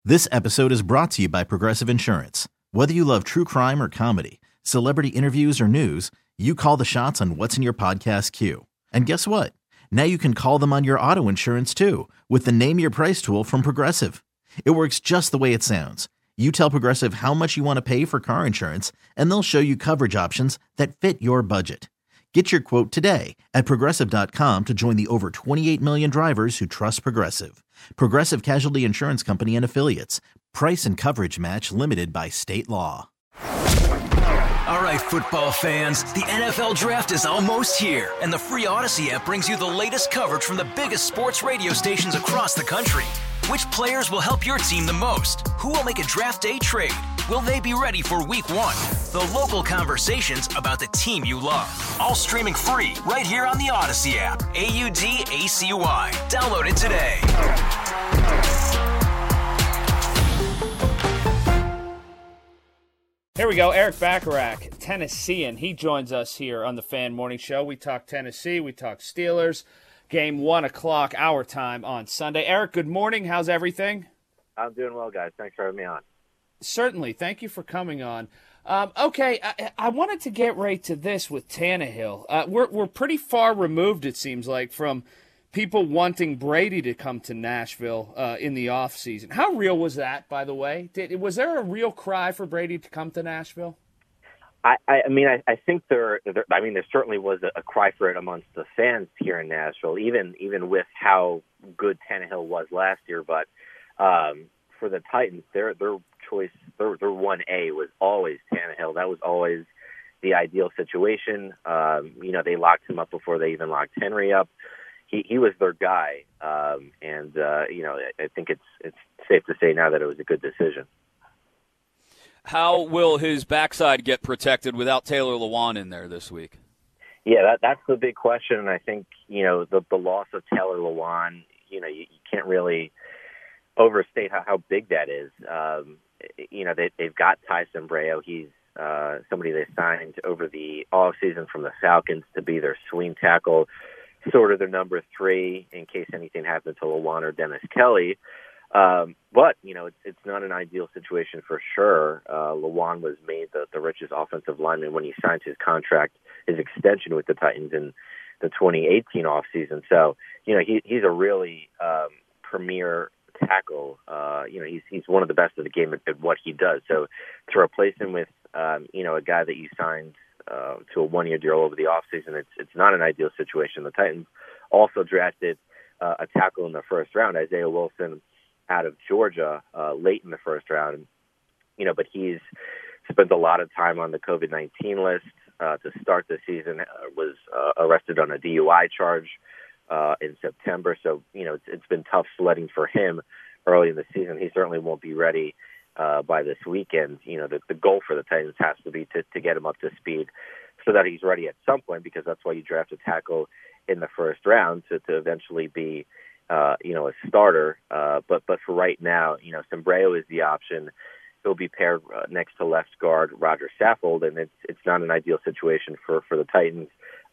This episode is brought to you by Progressive Insurance. Whether you love true crime or comedy, celebrity interviews or news, you call the shots on what's in your podcast queue. And guess what? Now you can call them on your auto insurance too with the Name Your Price tool from Progressive. It works just the way it sounds. You tell Progressive how much you want to pay for car insurance, and they'll show you coverage options that fit your budget. Get your quote today at Progressive.com to join the over 28 million drivers who trust Progressive. Progressive Casualty Insurance Company and Affiliates. Price and coverage match limited by state law. All right, football fans, the NFL Draft is almost here, and the free Odyssey app brings you the latest coverage from the biggest sports radio stations across the country. Which players will help your team the most? Who will make a draft day trade? Will they be ready for week one? The local conversations about the team you love. All streaming free right here on the Odyssey app. AUDACY. Download it today. Here we go. Erik Bacharach, Tennessean. He joins us here on the Fan Morning Show. We talk Tennessee. We talk Steelers. Game 1 o'clock, our time on Sunday. Erik, good morning. How's everything? I'm doing well, guys. Thanks for having me on. Certainly. Thank you for coming on. Okay, I wanted to get right to this with Tannehill. We're pretty far removed, it seems like, from people wanting Brady to come to Nashville in the offseason. How real was that, by the way? Was there a real cry for Brady to come to Nashville? I think there certainly was a cry for it amongst the fans here in Nashville, even with how good Tannehill was last year. But for the Titans, their choice, their 1A was always Tannehill. That was always the ideal situation. They locked him up before they even locked Henry up. He was their guy, I think it's safe to say now that it was a good decision. How will his backside get protected without Taylor Lewan in there this week? Yeah, that's the big question. And I think, the loss of Taylor Lewan, you can't really overstate how big that is. They've got Ty Sambrailo. He's somebody they signed over the offseason from the Falcons to be their swing tackle, sort of their number 3 in case anything happened to Lewan or Dennis Kelly. But it's not an ideal situation for sure. Lewan was made the richest offensive lineman when he signed his extension with the Titans in the 2018 offseason. So, he's a really premier tackle. He's one of the best of the game at what he does. So to replace him with, a guy that you signed to a 1-year deal over the offseason, it's not an ideal situation. The Titans also drafted a tackle in the first round, Isaiah Wilson, out of Georgia, late in the first round, but he's spent a lot of time on the COVID-19 list to start the season, was arrested on a DUI charge in September. So, it's been tough sledding for him early in the season. He certainly won't be ready by this weekend. The goal for the Titans has to be to get him up to speed so that he's ready at some point, because that's why you draft a tackle in the first round to eventually be a starter. But for right now, Sambrailo is the option. He'll be paired next to left guard Roger Saffold, and it's not an ideal situation for the Titans.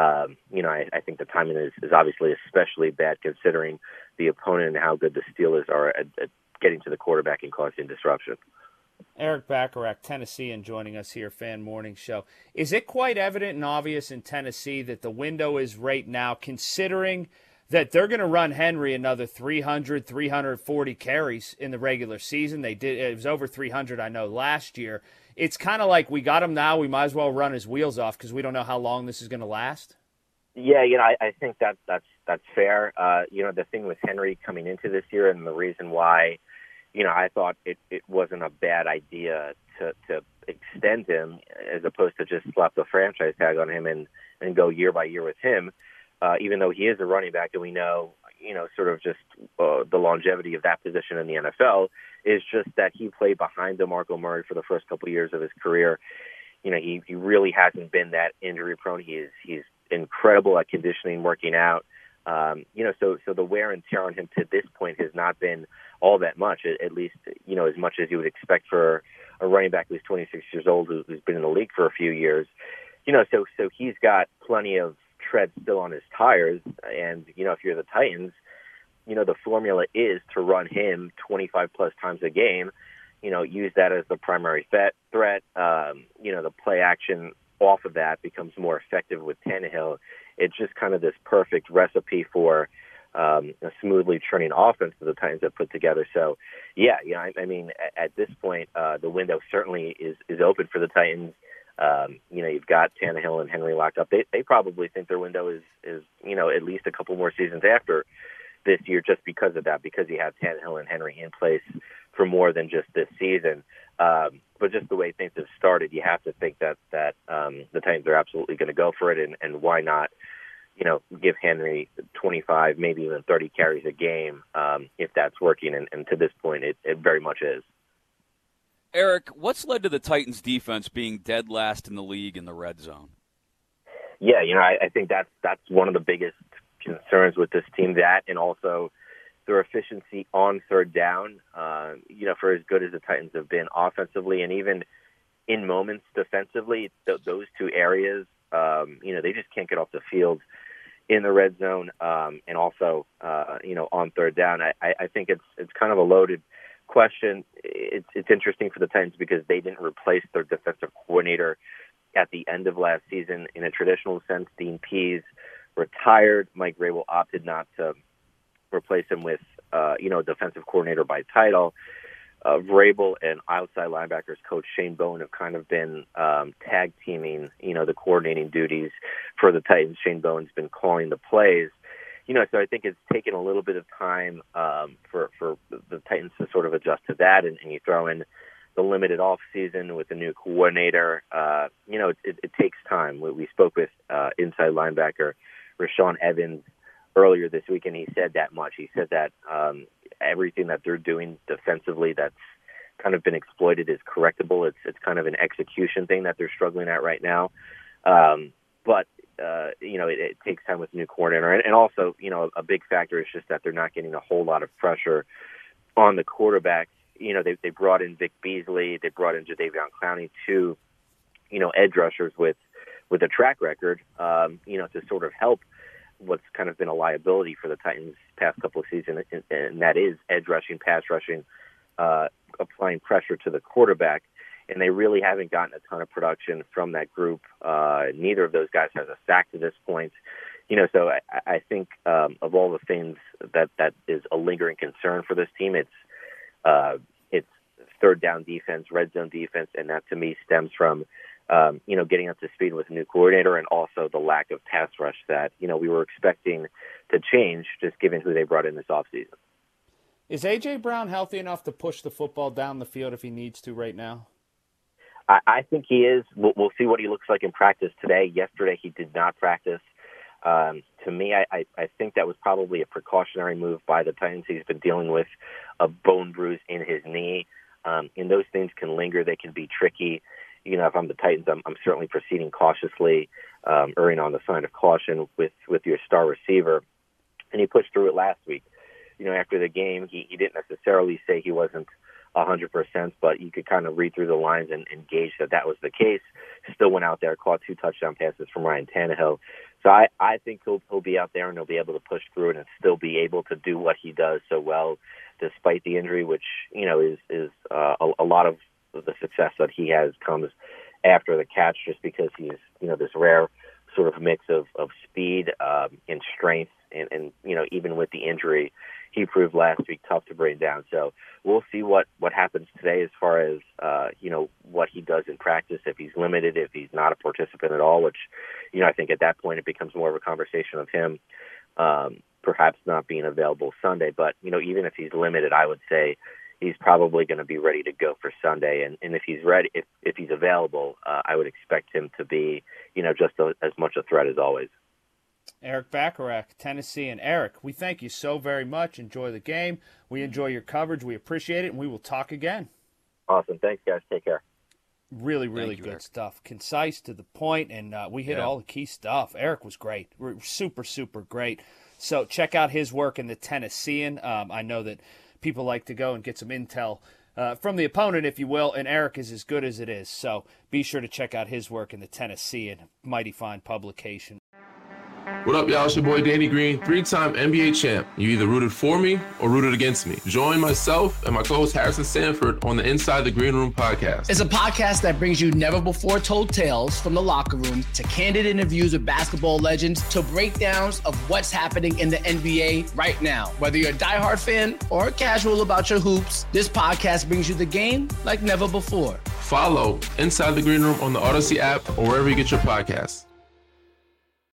I think the timing is obviously especially bad considering the opponent and how good the Steelers are at getting to the quarterback and causing disruption. Erik Bacharach, Tennessean, joining us here, Fan Morning Show. Is it quite evident and obvious in Tennessee that the window is right now, considering that they're going to run Henry another 300, 340 carries in the regular season? It was over 300, I know, last year. It's kind of like we got him now, we might as well run his wheels off because we don't know how long this is going to last. Yeah, I think that's fair. The thing with Henry coming into this year, and the reason why, I thought it wasn't a bad idea to extend him as opposed to just slap the franchise tag on him and go year by year with him, even though he is a running back, and we know, sort of just the longevity of that position in the NFL, is just that he played behind DeMarco Murray for the first couple of years of his career. He really hasn't been that injury prone. He's incredible at conditioning, working out. So the wear and tear on him to this point has not been all that much, at least, as much as you would expect for a running back who's 26 years old, who's been in the league for a few years. So he's got plenty of tread still on his tires. And, if you're the Titans, the formula is to run him 25-plus times a game, use that as the primary threat. The play action off of that becomes more effective with Tannehill. It's just kind of this perfect recipe for a smoothly churning offense that the Titans have put together. So, I mean, at this point, the window certainly is open for the Titans. You've got Tannehill and Henry locked up. They probably think their window is at least a couple more seasons after this year just because of that, because you have Tannehill and Henry in place for more than just this season. But just the way things have started, you have to think that the Titans are absolutely going to go for it, and why not, give Henry 25, maybe even 30 carries a game if that's working, and to this point it very much is. Eric, what's led to the Titans' defense being dead last in the league in the red zone? Yeah, I think that's one of the biggest concerns with this team, that and also their efficiency on third down. For as good as the Titans have been offensively and even in moments defensively, those two areas, they just can't get off the field in the red zone and also, on third down. I think it's kind of a loaded question. It's interesting for the Titans because they didn't replace their defensive coordinator at the end of last season in a traditional sense. Dean Pease retired. Mike Vrabel opted not to replace him with, a defensive coordinator by title. Vrabel and outside linebackers coach Shane Bowen have kind of been tag teaming, the coordinating duties for the Titans. Shane Bowen's been calling the plays. So I think it's taken a little bit of time for the Titans to sort of adjust to that, and you throw in the limited off season with the new coordinator. It takes time. We spoke with inside linebacker Rashawn Evans earlier this week, and he said that much. He said that everything that they're doing defensively that's kind of been exploited is correctable. It's kind of an execution thing that they're struggling at right now. But it takes time with the new coordinator. And also, a big factor is just that they're not getting a whole lot of pressure on the quarterback. They brought in Vic Beasley. They brought in Jadeveon Clowney, two, edge rushers with a track record, to sort of help what's kind of been a liability for the Titans past couple of seasons, and that is edge rushing, pass rushing, applying pressure to the quarterback. And they really haven't gotten a ton of production from that group. Neither of those guys has a sack to this point. So I think of all the things that is a lingering concern for this team, it's third down defense, red zone defense, and that to me stems from getting up to speed with a new coordinator and also the lack of pass rush that we were expecting to change just given who they brought in this offseason. Is A.J. Brown healthy enough to push the football down the field if he needs to right now? I think he is. We'll see what he looks like in practice today. Yesterday he did not practice. To me, I think that was probably a precautionary move by the Titans. He's been dealing with a bone bruise in his knee, and those things can linger. They can be tricky. If I'm the Titans, I'm certainly proceeding cautiously, erring on the side of caution with your star receiver. And he pushed through it last week. After the game, he didn't necessarily say he wasn't 100%, but you could kind of read through the lines and gauge that was the case. Still went out there, caught 2 touchdown passes from Ryan Tannehill. So I think he'll be out there and he'll be able to push through it and still be able to do what he does so well despite the injury, which is a lot of the success that he has comes after the catch, just because he's this rare sort of mix of speed and strength, and even with the injury he proved last week tough to bring down. So we'll see what happens today as far as what he does in practice, if he's limited, if he's not a participant at all, which I think at that point it becomes more of a conversation of him perhaps not being available Sunday. But even if he's limited, I would say he's probably going to be ready to go for Sunday. And if he's ready, if he's available, I would expect him to be, just as much a threat as always. Erik Bacharach, Tennessee. And Eric, we thank you so very much. Enjoy the game. We enjoy your coverage. We appreciate it, and we will talk again. Awesome. Thanks, guys. Take care. Really, really good Eric. stuff. Concise, to the point, and we hit all the key stuff. Eric was great. Super, super great. So check out his work in the Tennessean. I know that people like to go and get some intel from the opponent, if you will, and Eric is as good as it is. So be sure to check out his work in the Tennessean. Mighty fine publication. What up, y'all? It's your boy Danny Green, 3-time NBA champ. You either rooted for me or rooted against me. Join myself and my co-host Harrison Sanford on the Inside the Green Room podcast. It's a podcast that brings you never-before-told tales from the locker room to candid interviews with basketball legends to breakdowns of what's happening in the NBA right now. Whether you're a diehard fan or casual about your hoops, this podcast brings you the game like never before. Follow Inside the Green Room on the Odyssey app or wherever you get your podcasts.